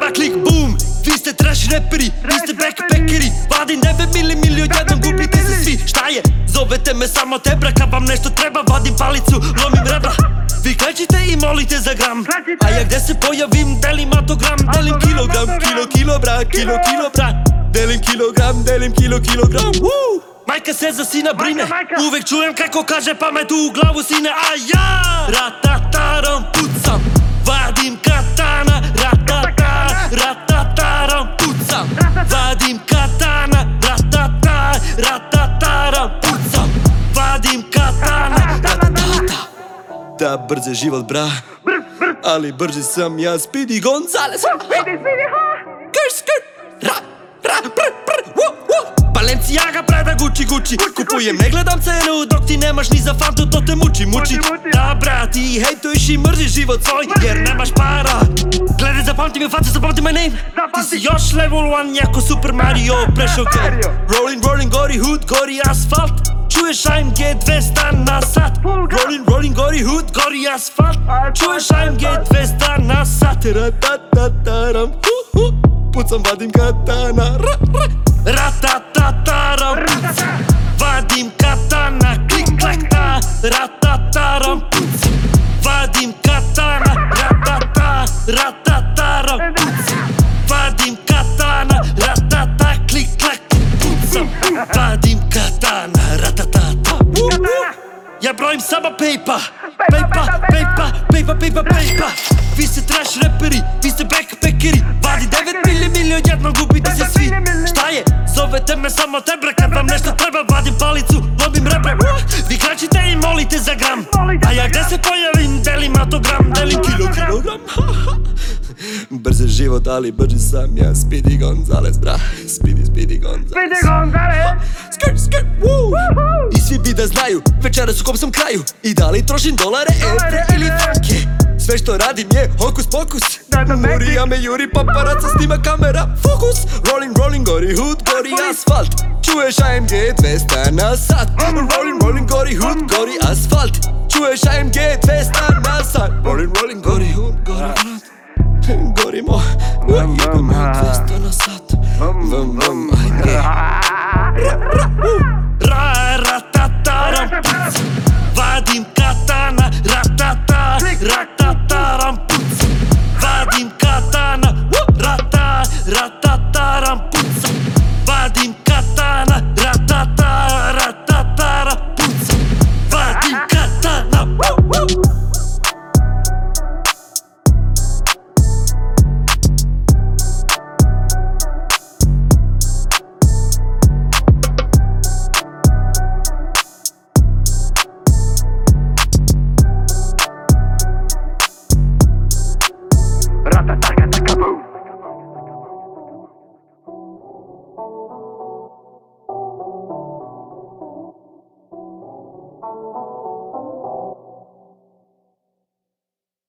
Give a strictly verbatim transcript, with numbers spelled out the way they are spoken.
vraba, klik, boom. Vi ste trash reperi, vi ste backpackeri. Vadim devet mili, mili odjednom gubite se svi. Šta je? Zovete me samo tebra, kad vam nešto treba vadim palicu, lomim rebra. Vi klećite i molite za gram, a ja gde se pojavim delim autogram. Delim kilogram, kilo, kilo, bra, kilo, kilo, bra. Delim kilogram, delim kilo, kilogram. Majka se za sina brine, uvek čujem kako kaže pa me tu u glavu sine. A ja ratatarom pucam, vadim katana. Ratata, ratatarom pucam, vadim katana. Ratata, ratatarom pucam, vadim katana. Ratatata. Da, brz je život, bra, ali brži sam ja, Speedy Gonzales. Skr, skr, ra, ra, br, br, wo, wo. Balenciaga, Prada, Gucci, Gucci. Kupujem, ne gledam cenu, dok ti nemaš ni za fantu, to te muči, muči. Da, bra, ti hejtuješ i mrziš život svoj, jer nemaš para. Gledaj, zapamti mi u facu, zapamti my name. Ti si još level one, jako Super Mario, prešao game. Rolling, rolling, gori hood, gori asfalt. Čuješ A M G dvesta na sat. Rolling, rolling, gori hood, gori asfalt. Čuješ A M G dvesta na sat. Ratatataram, uh, uh. Pucam, vadim katana. Ratatataram, pucam, vadim katana. Klik, klak, ta. Ratatataram, pucam, vadim katana. Ratata, ratatataram, pucam, vadim katana. Ratata, klik, klak, pucam, vadim katana. Ratatata. Ja brojim samo pejpa, pejpa, pejpa, pejpa, pejpa, pejpa. Vi ste trash reperi, vi ste backpackeri. Vadi devet mili, mili odjednom gubite se svi. Šta je? Zovete me samo tebra, kad vam nešto treba vadim palicu, lomim rebre. Vi kraćite i molite za gram, a ja gde se pojavim delim autogram. Delim kilo, kilogram. Brz je život, ali brži sam ja, Speedy Gonzales, bra. Speedy, Speedy Gonzales. Speedy Gonzales. Skr, skr, woo. I svi bi da znaju, večeras u kom sam kraju. I da li trošim dolare, evre ili franke. Sve što radim je hokus pokus. Murija me juri, paparaca snima kamera. Fokus, rolling, rolling, gori hood, gori asfalt. Čuješ A M G dvesta na sat. Rolling, rolling, gori hood, gori asfalt. Čuješ A M G dvesta na sat. Rolling, rolling, gori hood, gori asfalt. Gorimo, jebamo dvesta na sat. Vam, vam, ajde. Ra, ratataram, pucam, vadim katana. Ratata, ratataram, pucam, vadim katana. Rata, ratataram, pucam, vadim katana. Ratata, ratataram, pucam, vadim katana. Ratataka, boom.